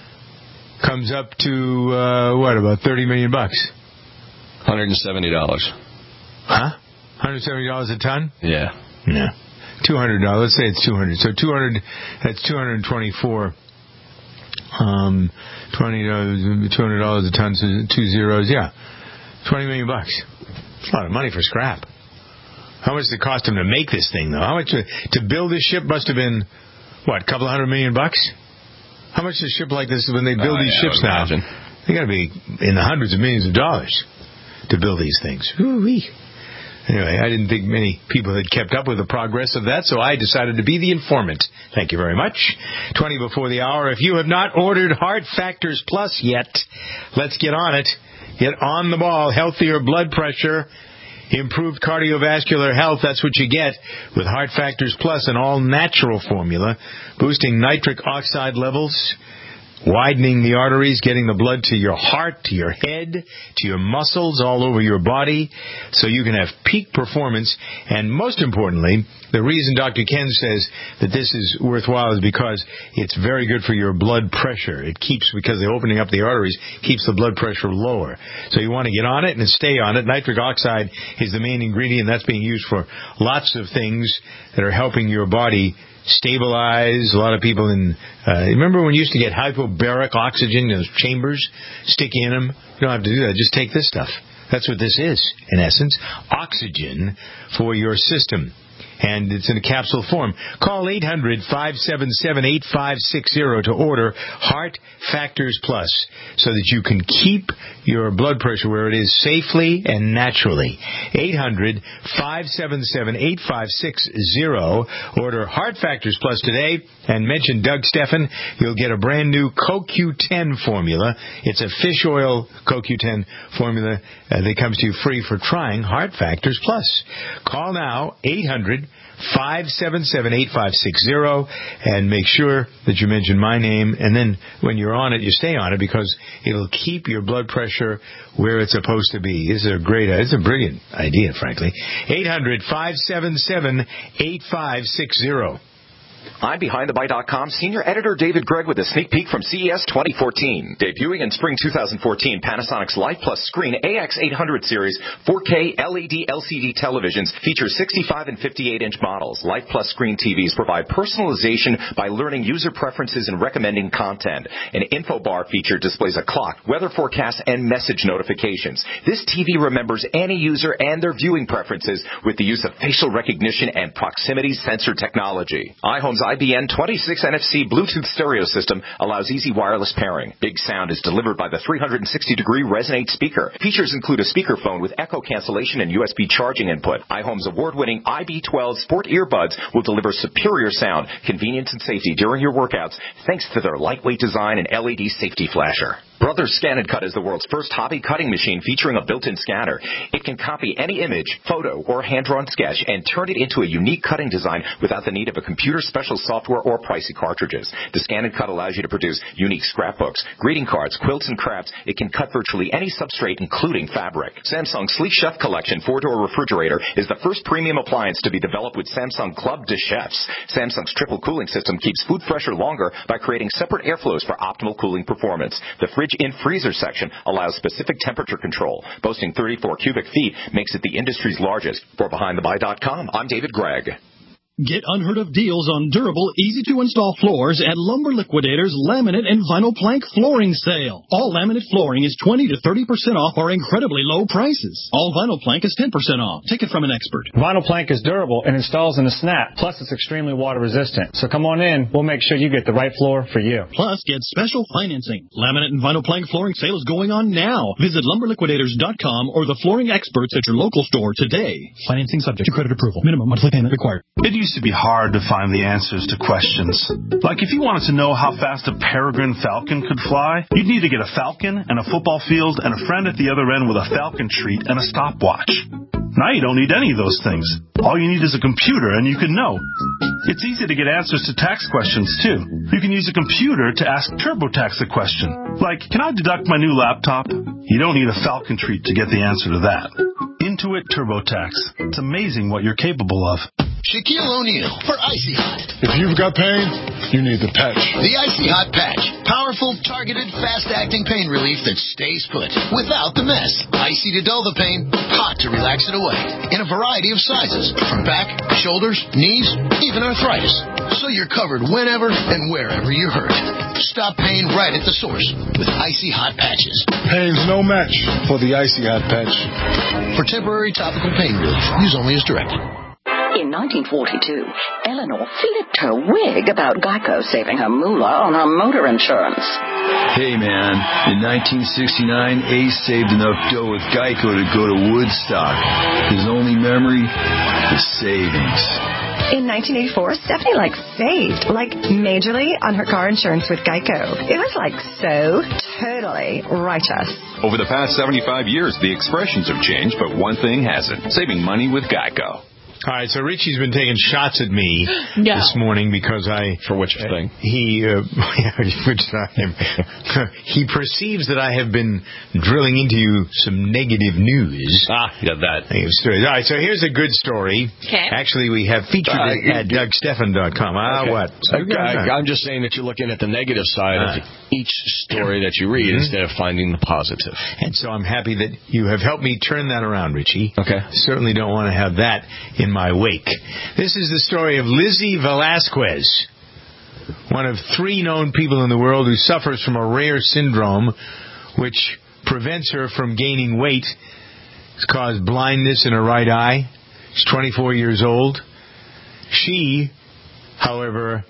comes up to, uh, what, about thirty million bucks? one hundred seventy dollars. Huh? one hundred seventy dollars a ton? Yeah. Yeah. two hundred dollars. Let's say it's two hundred. So two hundred, that's two hundred twenty-four. Um, twenty dollars, two hundred dollars a ton, so two zeros. Yeah. twenty million bucks. It's a lot of money for scrap. How much did it cost them to make this thing, though? How much to, to build this ship must have been, what, a couple of hundred million bucks? How much does a ship like this, when they build uh, these yeah, ships now, imagine. they got to be in the hundreds of millions of dollars to build these things. Ooh-wee. Anyway, I didn't think many people had kept up with the progress of that, so I decided to be the informant. Thank you very much. twenty before the hour. If you have not ordered Heart Factors Plus yet, let's get on it. Get on the ball. Healthier blood pressure Improved cardiovascular health, that's what you get with Heart Factors Plus, an all-natural formula, boosting nitric oxide levels, widening the arteries, getting the blood to your heart, to your head, to your muscles, all over your body, so you can have peak performance. And most importantly, the reason Doctor Ken says that this is worthwhile is because it's very good for your blood pressure. It keeps, because they're opening up the arteries, keeps the blood pressure lower. So you want to get on it and stay on it. Nitric oxide is the main ingredient. That's being used for lots of things that are helping your body stabilize. A lot of people in, uh, remember when you used to get hypobaric oxygen, those chambers, stick in them? You don't have to do that. Just take this stuff. That's what this is, in essence. Oxygen for your system. And it's in a capsule form. Call eight hundred, five seven seven, eight five six zero to order Heart Factors Plus so that you can keep your blood pressure where it is safely and naturally. eight hundred, five seven seven, eight five six zero. Order Heart Factors Plus today and mention Doug Steffen. You'll get a brand new C O Q ten formula. It's a fish oil C O Q ten formula uh, that comes to you free for trying Heart Factors Plus. Call now, eight hundred, five seven seven, eight five six zero, and make sure that you mention my name, and then when you're on it, you stay on it because it'll keep your blood pressure where it's supposed to be. It's a great, it's a brilliant idea, frankly. eight hundred, five seven seven, eight five six zero. I'm Behind The Buy dot com Senior Editor David Gregg with a sneak peek from C E S twenty fourteen. Debuting in spring two thousand fourteen, Panasonic's Life Plus Screen A X eight hundred series four K L E D L C D televisions feature sixty-five and fifty-eight inch models. Life Plus Screen T Vs provide personalization by learning user preferences and recommending content. An info bar feature displays a clock, weather forecast, and message notifications. This T V remembers any user and their viewing preferences with the use of facial recognition and proximity sensor technology. iHome's I B N twenty-six N F C Bluetooth stereo system allows easy wireless pairing. Big sound is delivered by the three hundred sixty degree Resonate speaker. Features include a speakerphone with echo cancellation and U S B charging input. iHome's award-winning I B twelve Sport earbuds will deliver superior sound, convenience, and safety during your workouts thanks to their lightweight design and L E D safety flasher. Brothers Scan and Cut is the world's first hobby cutting machine featuring a built-in scanner. It can copy any image, photo, or hand-drawn sketch and turn it into a unique cutting design without the need of a computer, special software, or pricey cartridges. The Scan and Cut allows you to produce unique scrapbooks, greeting cards, quilts, and crafts. It can cut virtually any substrate, including fabric. Samsung's Sleek Chef Collection four-door refrigerator is the first premium appliance to be developed with Samsung Club de Chefs. Samsung's triple cooling system keeps food fresher longer by creating separate airflows for optimal cooling performance. The fridge in freezer section allows specific temperature control. Boasting thirty-four cubic feet makes it the industry's largest. For Behind The Buy dot com, I'm David Gregg. Get unheard of deals on durable, easy-to-install floors at Lumber Liquidators Laminate and Vinyl Plank Flooring Sale. All laminate flooring is twenty to thirty percent off our incredibly low prices. All vinyl plank is ten percent off. Take it from an expert. Vinyl plank is durable and installs in a snap. Plus, it's extremely water resistant. So come on in. We'll make sure you get the right floor for you. Plus, get special financing. Laminate and Vinyl Plank Flooring Sale is going on now. Visit lumber liquidators dot com or the flooring experts at your local store today. Financing subject to credit approval. Minimum monthly payment required. It used to be hard to find the answers to questions. Like if you wanted to know how fast a peregrine falcon could fly, you'd need to get a falcon and a football field and a friend at the other end with a falcon treat and a stopwatch. Now you don't need any of those things. All you need is a computer and you can know. It's easy to get answers to tax questions too. You can use a computer to ask TurboTax a question. Like, can I deduct my new laptop? You don't need a falcon treat to get the answer to that. Intuit TurboTax. It's amazing what you're capable of. Shaquille O'Neal for Icy Hot. If you've got pain, you need the patch. The Icy Hot Patch. Powerful, targeted, fast-acting pain relief that stays put without the mess. Icy to dull the pain, hot to relax it away. In a variety of sizes, from back, shoulders, knees, even arthritis. So you're covered whenever and wherever you're hurt. Stop pain right at the source with Icy Hot Patches. Pain's no match for the Icy Hot Patch. For temporary topical pain relief, use only as directed. In nineteen forty-two, Eleanor flipped her wig about Geico saving her moolah on her motor insurance. Hey, man, in nineteen sixty-nine, Ace saved enough dough with Geico to go to Woodstock. His only memory? The savings. In nineteen eighty-four, Stephanie, like, saved, like, majorly on her car insurance with Geico. It was, like, so totally righteous. Over the past seventy-five years, the expressions have changed, but one thing hasn't. Saving money with Geico. All right, so Richie's been taking shots at me no. this morning because I... For which uh, thing? He, uh, which time? He perceives that I have been drilling into you some negative news. Ah, you got that. Negative stories. All right, so here's a good story. Okay. Actually, we have featured uh, it at Doug Stephan dot com. Ah, okay. what? Okay. I, I'm just saying that you're looking at the negative side uh, of each story that you read mm-hmm. instead of finding the positive. And so I'm happy that you have helped me turn that around, Richie. Okay. Certainly don't want to have that in my wake. This is the story of Lizzie Velasquez, one of three known people in the world who suffers from a rare syndrome which prevents her from gaining weight. It's caused blindness in her right eye. She's twenty-four years old. She, however,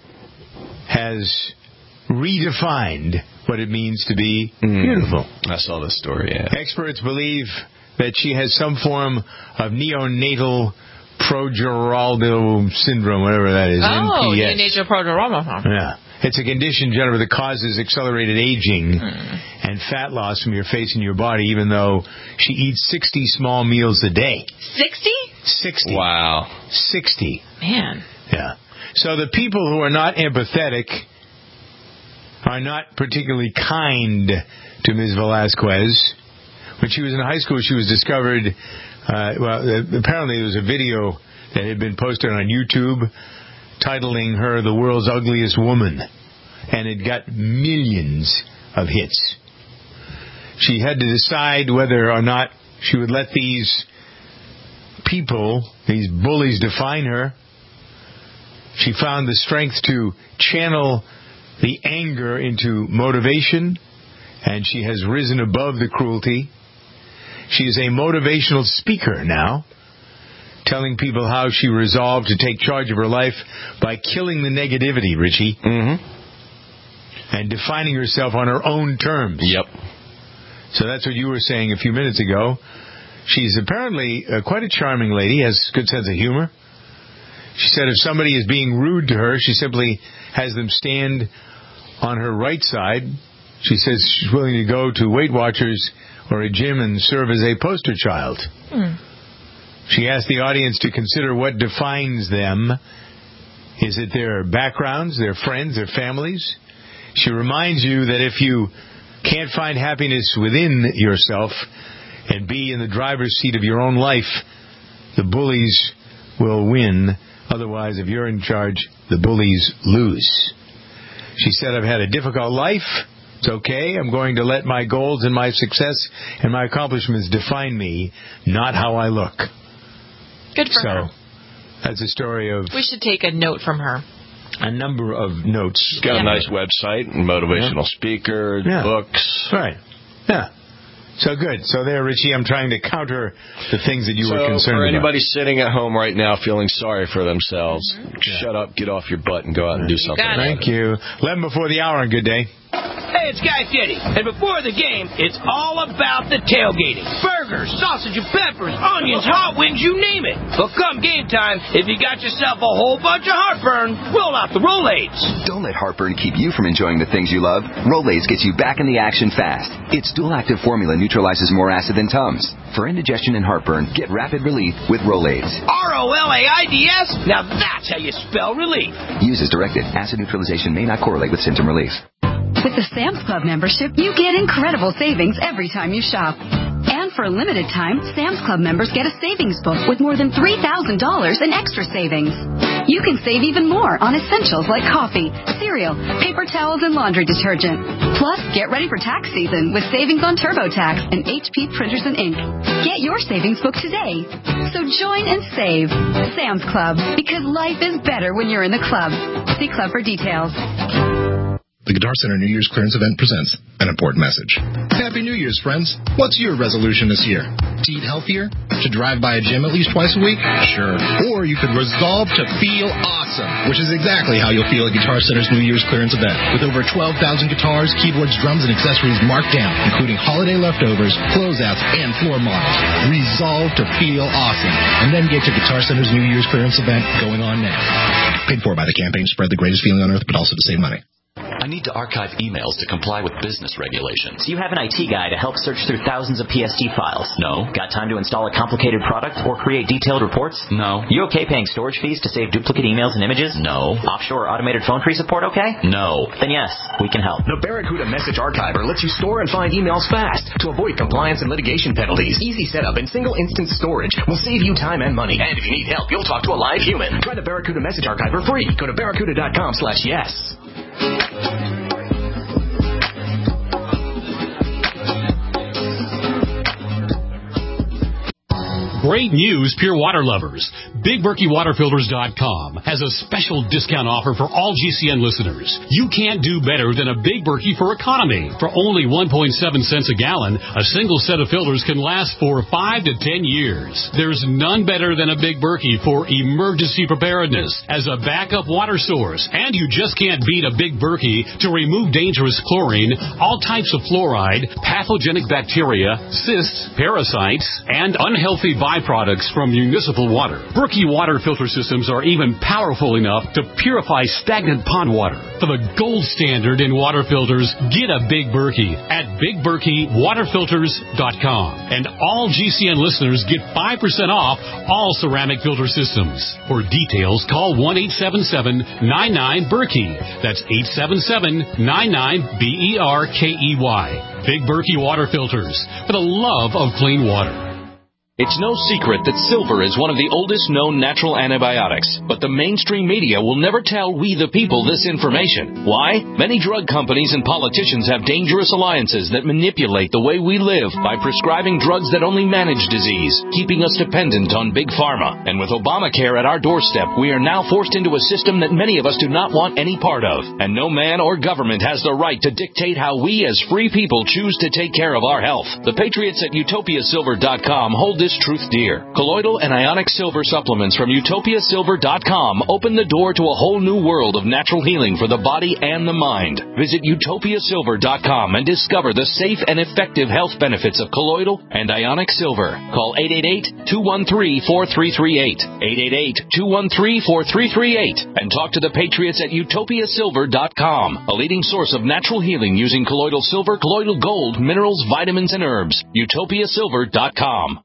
has redefined what it means to be mm. beautiful. I saw this story, yeah. Experts believe that she has some form of neonatal progeroidal syndrome, whatever that is. Oh, N P S. neonatal progeroidal. Yeah. It's a condition, Jennifer, that causes accelerated aging mm. and fat loss from your face and your body, even though she eats sixty small meals a day. sixty? sixty. Wow. sixty. Man. Yeah. So the people who are not empathetic are not particularly kind to Miz Velasquez. When she was in high school, she was discovered... Uh, well, apparently there was a video that had been posted on YouTube titling her The World's Ugliest Woman, and it got millions of hits. She had to decide whether or not she would let these people, these bullies, define her. She found the strength to channel the anger into motivation, and she has risen above the cruelty. She is a motivational speaker now, telling people how she resolved to take charge of her life by killing the negativity, Richie, mm-hmm. and defining herself on her own terms. Yep. So that's what you were saying a few minutes ago. She's apparently uh, quite a charming lady, has a good sense of humor. She said if somebody is being rude to her, she simply has them stand on her right side. She says she's willing to go to Weight Watchers or a gym and serve as a poster child. Hmm. She asked the audience to consider what defines them. Is it their backgrounds, their friends, their families? She reminds you that if you can't find happiness within yourself and be in the driver's seat of your own life, the bullies will win. Otherwise, if you're in charge, the bullies lose. She said, I've had a difficult life. It's okay. I'm going to let my goals and my success and my accomplishments define me, not how I look. Good for so, her. That's a story of... We should take a note from her. A number of notes. She's got yeah. a nice website, motivational yeah. speaker, yeah. books. Right. Yeah. So good. So there, Richie, I'm trying to counter the things that you so were concerned for about. anybody sitting at home right now feeling sorry for themselves, mm-hmm. shut up, get off your butt, and go out and do something. Thank you. eleven before the hour, and good day. Hey, it's Guy Fieri, and before the game, it's all about the tailgating. Burgers, sausage and peppers, onions, hot wings, you name it. But come game time, if you got yourself a whole bunch of heartburn, roll out the Rolaids. Don't let heartburn keep you from enjoying the things you love. Rolaids gets you back in the action fast. Its dual-active formula neutralizes more acid than Tums. For indigestion and heartburn, get rapid relief with Rolaids. R O L A I D S? Now that's how you spell relief. Use as directed. Acid neutralization may not correlate with symptom relief. With the Sam's Club membership, you get incredible savings every time you shop. And for a limited time, Sam's Club members get a savings book with more than three thousand dollars in extra savings. You can save even more on essentials like coffee, cereal, paper towels, and laundry detergent. Plus, get ready for tax season with savings on TurboTax and H P printers and ink. Get your savings book today. So join and save. Sam's Club, because life is better when you're in the club. See club for details. The Guitar Center New Year's Clearance Event presents an important message. Happy New Year's, friends. What's your resolution this year? To eat healthier? To drive by a gym at least twice a week? Sure. Or you could resolve to feel awesome, which is exactly how you'll feel at Guitar Center's New Year's Clearance Event. With over twelve thousand guitars, keyboards, drums, and accessories marked down, including holiday leftovers, closeouts, and floor models. Resolve to feel awesome. And then get to Guitar Center's New Year's Clearance Event going on now. Paid for by the campaign to spread the greatest feeling on earth, but also to save money. I need to archive emails to comply with business regulations. Do you have an I T guy to help search through thousands of P S T files? No. Got time to install a complicated product or create detailed reports? No. You okay paying storage fees to save duplicate emails and images? No. Offshore automated phone tree support okay? No. Then yes, we can help. The Barracuda Message Archiver lets you store and find emails fast to avoid compliance and litigation penalties. Easy setup and single instance storage will save you time and money. And if you need help, you'll talk to a live human. Try the Barracuda Message Archiver free. Go to barracuda dot com slash yes. Great news, pure water lovers. Big Berkey Water Filters dot com has a special discount offer for all G C N listeners. You can't do better than a Big Berkey for economy. For only one point seven cents a gallon, a single set of filters can last for five to ten years. There's none better than a Big Berkey for emergency preparedness as a backup water source. And you just can't beat a Big Berkey to remove dangerous chlorine, all types of fluoride, pathogenic bacteria, cysts, parasites, and unhealthy byproducts from municipal water. Berkey water filter systems are even powerful enough to purify stagnant pond water. For the gold standard in water filters, get a Big Berkey at Big Berkey Water Filters dot com. And all G C N listeners get five percent off all ceramic filter systems. For details, call one eight seven seven nine nine Berkey. That's eight seven seven nine nine B E R K E Y. Big Berkey Water Filters, for the love of clean water. It's no secret that silver is one of the oldest known natural antibiotics, but the mainstream media will never tell we the people this information. Why? Many drug companies and politicians have dangerous alliances that manipulate the way we live by prescribing drugs that only manage disease, keeping us dependent on big pharma. And with Obamacare at our doorstep, we are now forced into a system that many of us do not want any part of. And no man or government has the right to dictate how we as free people choose to take care of our health. The patriots at Utopia Silver dot com hold this truth dear. Colloidal and ionic silver supplements from Utopia Silver dot com open the door to a whole new world of natural healing for the body and the mind. Visit Utopia Silver dot com and discover the safe and effective health benefits of colloidal and ionic silver. Call eight eight eight, two one three, four three three eight, eight eight eight, two one three, four three three eight, and talk to the patriots at Utopia Silver dot com, a leading source of natural healing using colloidal silver, colloidal gold, minerals, vitamins, and herbs. Utopia Silver dot com.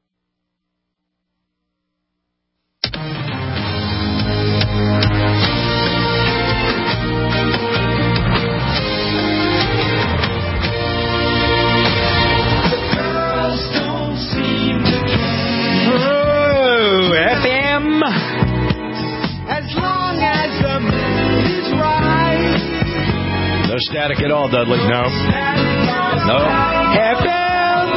No static at all, Dudley. No. No. F M.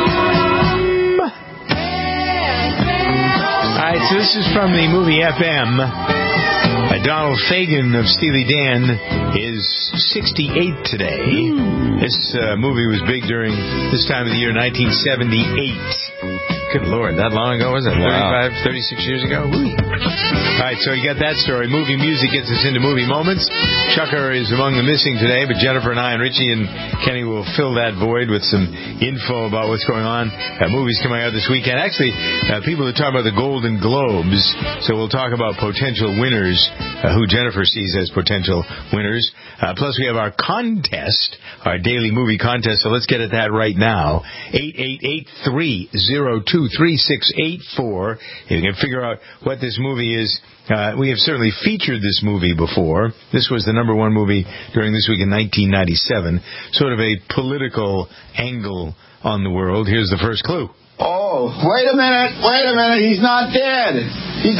All right, so this is from the movie F M. Uh, Donald Fagen of Steely Dan is sixty-eight today. Mm. This uh, movie was big during this time of the year, nineteen seventy-eight. Good Lord, that long ago, was it? Wow. thirty-five, thirty-six years ago? Woo. All right, so you got that story. Movie music gets us into movie moments. Chucker is among the missing today, but Jennifer and I and Richie and Kenny will fill that void with some info about what's going on. Uh, movies coming out this weekend. Actually, uh, people are talking about the Golden Globes, so we'll talk about potential winners, uh, who Jennifer sees as potential winners. Uh, plus, we have our contest, our daily movie contest, so let's get at that right now. eight eight eight, three oh two, three six eight four. You can figure out what this movie is. Uh, we have certainly featured this movie before. This was the number one movie during this week in nineteen ninety-seven. Sort of a political angle on the world. Here's the first clue. Oh, wait a minute, wait a minute. He's not dead. He's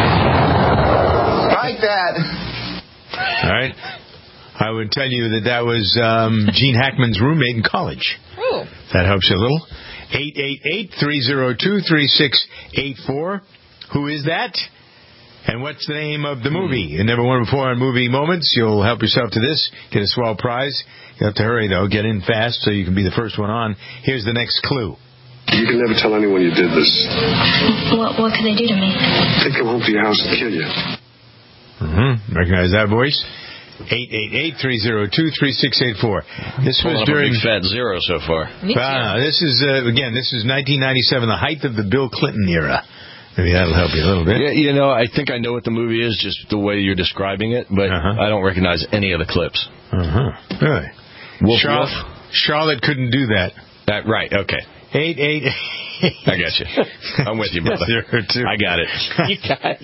like that. All right. I would tell you that that was um, Gene Hackman's roommate in college. Ooh. That helps you a little. eight eight eight, three oh two, three six eight four. Who is that? And what's the name of the movie? You never won before on Movie Moments. You'll help yourself to this. Get a swell prize. You have to hurry, though. Get in fast so you can be the first one on. Here's the next clue. You can never tell anyone you did this. What What could they do to me? They come home to your house and kill you. Mm-hmm. Recognize that voice? eight eight eight, three oh two, three six eight four. This was during... a big fat zero so far. Me too. Ah, this is, uh, again, this is nineteen ninety-seven, the height of the Bill Clinton era. Maybe that'll help you a little bit. Yeah, you know, I think I know what the movie is, just the way you're describing it, but uh-huh. I don't recognize any of the clips. Uh-huh. Really? Wolf, Char- Wolf? Charlotte couldn't do that. That right, okay. eight eight eight. I got you. I'm with you, brother. I got it. You guys.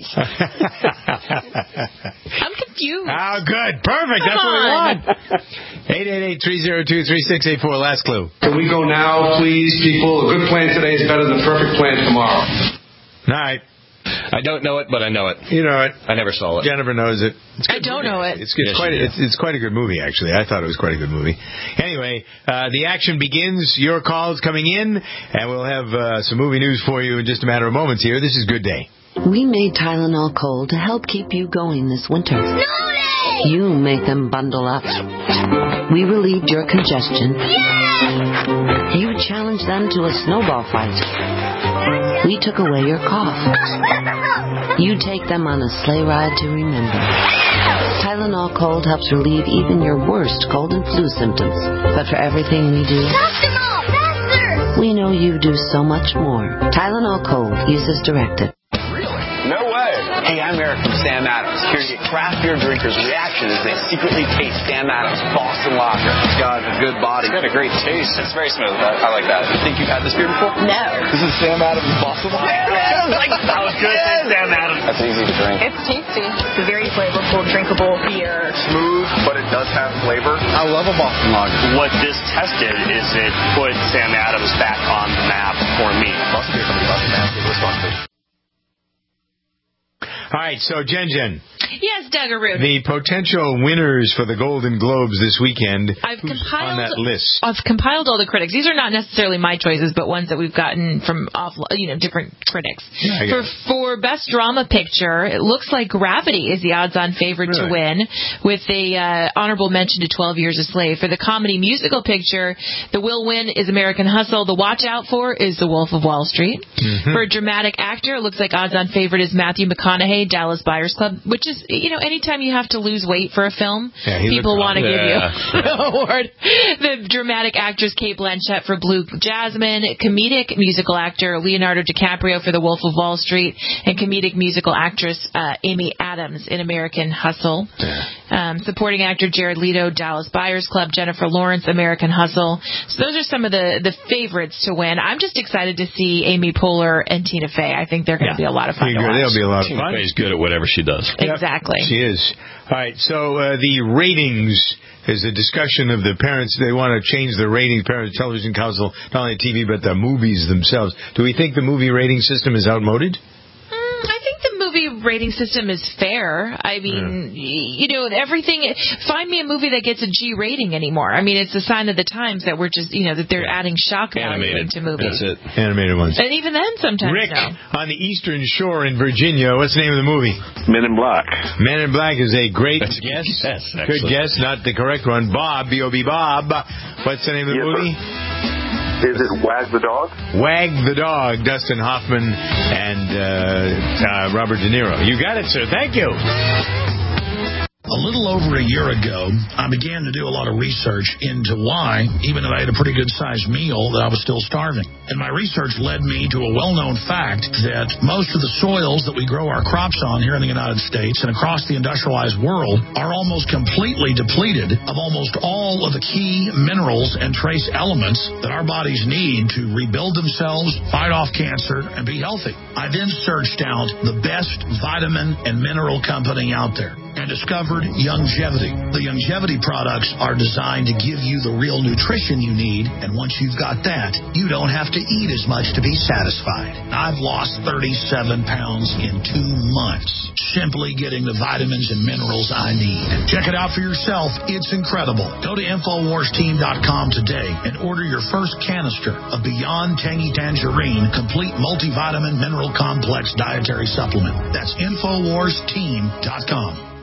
I'm confused. Oh, good. Perfect. Come That's on. what we want. eight eight eight, three oh two, three six eight four. Last clue. Can we go now, please, people? A good plan today is better than a perfect plan tomorrow. All right. I don't know it, but I know it. You know it. I never saw it. Jennifer knows it. It's I don't movie. know it. It's, it's, yes, quite a, it's, it's quite a good movie, actually. I thought it was quite a good movie. Anyway, uh, the action begins. Your calls coming in, and we'll have uh, some movie news for you in just a matter of moments here. This is Good Day. We made Tylenol Cold to help keep you going this winter. Snowday! You make them bundle up. We relieved your congestion. Yay! You challenged them to a snowball fight. We took away your cough. You take them on a sleigh ride to remember. Tylenol Cold helps relieve even your worst cold and flu symptoms. But for everything we do, Faster, faster! we know you do so much more. Tylenol Cold uses directed. No way. Hey, I'm Eric from Sam Adams, here to get craft beer drinkers' reaction as they secretly taste Sam Adams Boston Lager. It's got a good body. It's got a great taste. It's very smooth. I, I like that. You think you've had this beer before? No. This is Sam Adams Boston Lager. Sam Adams! Like, that was good. Yes. Sam Adams. That's easy to drink. It's tasty. It's a very flavorful, drinkable beer. Smooth, but it does have flavor. I love a Boston Lager. What this tested is it put Sam Adams back on the map for me. Boston Beer Company, Boston, Mass. Wisconsin. All right, so Jen Jen. Yes, Duggaroo. The potential winners for the Golden Globes this weekend. I've Who's compiled on that list. I've compiled all the critics. These are not necessarily my choices, but ones that we've gotten from off, you know, different critics. Yeah, I for guess. for best drama picture, it looks like Gravity is the odds-on favorite Really? to win, with a uh, honorable mention to twelve Years a Slave. For the comedy musical picture, the will win is American Hustle. The watch out for is The Wolf of Wall Street. Mm-hmm. For dramatic actor, it looks like odds-on favorite is Matthew McConaughey, Dallas Buyers Club, which is, you know, anytime you have to lose weight for a film, Yeah, he people looked want to awesome. give you Yeah. an award. The dramatic actress Kate Blanchett for Blue Jasmine, comedic musical actor Leonardo DiCaprio for The Wolf of Wall Street, and comedic musical actress uh, Amy Adams in American Hustle. Um, supporting actor Jared Leto, Dallas Buyers Club, Jennifer Lawrence, American Hustle. So those are some of the, the favorites to win. I'm just excited to see Amy Poehler and Tina Fey. I think they're going to Yeah. be a lot of fun to watch. They'll be a lot of Tina fun. Fey's good at whatever she does. Exactly. She is. All right, so uh, the ratings is a discussion of the parents. They want to change the ratings, Parents Television Council, not only T V, but the movies themselves. Do we think the movie rating system is outmoded? I think the movie rating system is fair. I mean, yeah. you know, everything. Find me a movie that gets a G rating anymore. I mean, it's a sign of the times that we're just, you know, that they're adding shock value Animated. into movies. That's it. Animated ones. And even then, sometimes Rick, no. on the Eastern Shore in Virginia, what's the name of the movie? Men in Black. Men in Black is a great That's a guess. good guess, Good actually. guess, not the correct one. Bob, B O B Bob. What's the name of the Yes, movie? Is it Wag the Dog? Wag the Dog, Dustin Hoffman and uh, uh, Robert De Niro. You got it, sir. Thank you. A little over a year ago, I began to do a lot of research into why, even though I had a pretty good-sized meal, that I was still starving. And my research led me to a well-known fact that most of the soils that we grow our crops on here in the United States and across the industrialized world are almost completely depleted of almost all of the key minerals and trace elements that our bodies need to rebuild themselves, fight off cancer, and be healthy. I then searched out the best vitamin and mineral company out there and discovered word longevity. The longevity products are designed to give you the real nutrition you need, and once you've got that, you don't have to eat as much to be satisfied. I've lost thirty-seven pounds in two months, simply getting the vitamins and minerals I need. Check it out for yourself. It's incredible. Go to Infowars Team dot com today and order your first canister of Beyond Tangy Tangerine Complete Multivitamin Mineral Complex Dietary Supplement. That's Infowars Team dot com.